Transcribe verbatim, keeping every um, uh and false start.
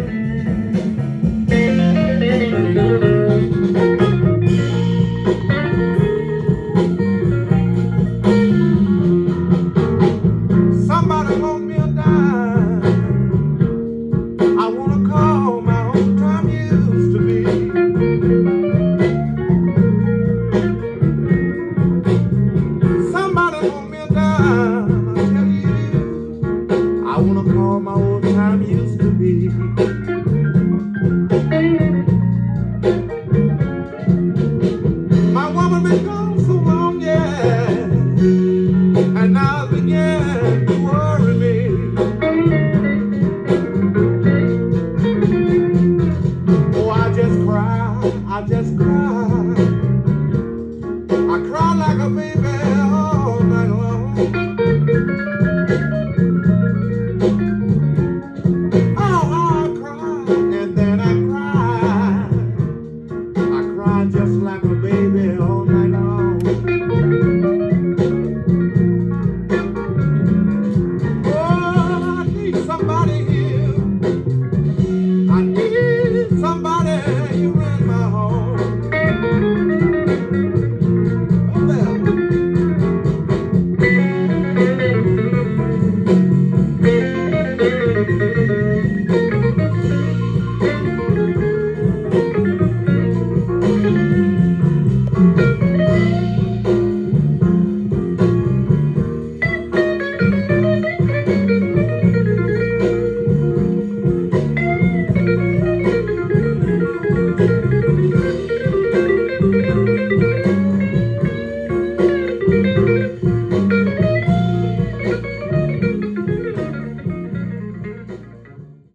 Somebody want me a dime. I wanna call my old time used to be. Somebody want me a dime. I tell you, I wanna call my old time used to be. My woman been gone so long, yeah, and now it's began to worry me. Oh, I just cry, I just cry. I cry like a baby all night long. Oh, I cry and then I cry. I cry just like a baby all night long. Oh, I need somebody